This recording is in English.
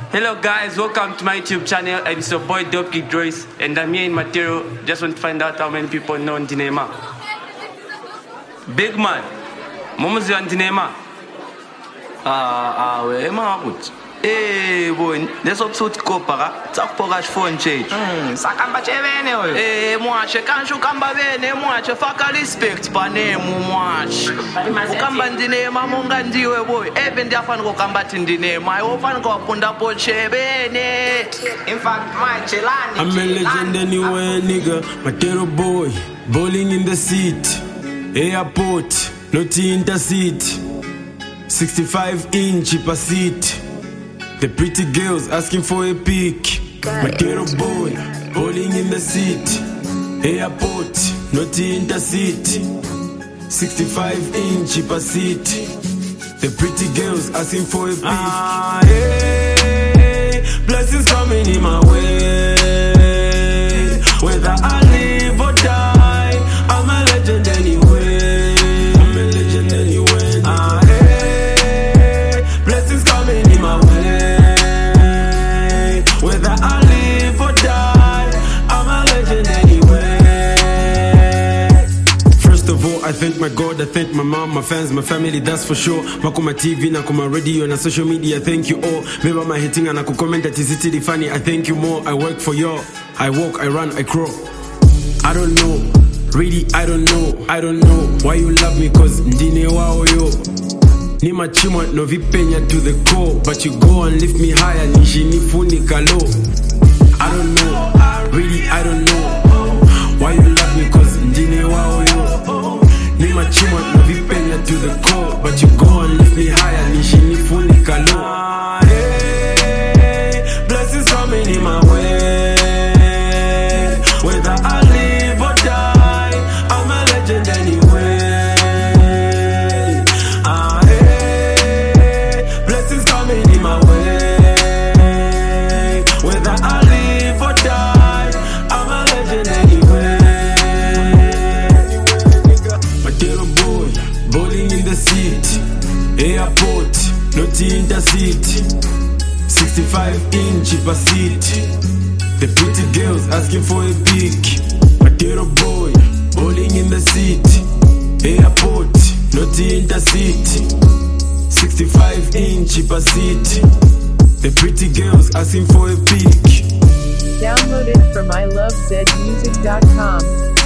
Hello guys, welcome to my YouTube channel. It's your boy Dopkick Joyce and I'm here in Material. Just want to find out how many people know Ndinema. Big man, Momozi and Ndinema. We magut. Boy, let's upsut kopara. Tsak porage phone change. Sakamba chevene we. Mwache kanju kamba bene mwache faka respect pa name mwache. Ukamba Ndinema monga ndiwe boy. Even ndiafana kokamba Ndinema. I ofana kopunda po chebene. In fact, my chelani. I'm a legend anyway, nigga. Material boy, bowling in the seat. Airport, not interseat. 65-inch per seat. The pretty girls asking for a pic. Material boy, bowling in the seat. Airport, not interseat. 65-inch per seat. The pretty girls asking for a pic. Hey, blessings coming in my way. Whether I live or die, I'm a legend anyway. I'm a legend anyway. Hey, blessings coming in my way. Whether I live or die, I'm a legend anyway. First of all, I thank my God, I thank my mom, my fans, my family, that's for sure. Makuma TV, nakuma radio, na social media, thank you all. Maybe my hitting and I could comment that is it funny. I thank you more, I work for y'all. I walk, I run, I crawl. I don't know, really I don't know why you love me, cause ndine wao yo. Ni machimwa no vipenya to the core, but you go and lift me higher, nishinifunika low. I don't know, really I don't know why you love me, cause ndine wao yo. Ni machimwa no vipenya to the core, but you go and lift me higher, nishinifunika low. Hey, blessings coming in my way. Whether I live or die, I'm a legend anyway. Hey, blessings coming in my way. Whether I live or die, I'm a legend anyway. Material boy, bowling in the seat. Airport, not interseat. 65-inch per seat. The pretty girls asking for a pic. Material boy, bowling in the seat. Airport, not interseat. 65-inch per seat. The pretty girls asking for a pic. Download it from ilovezmusic.com.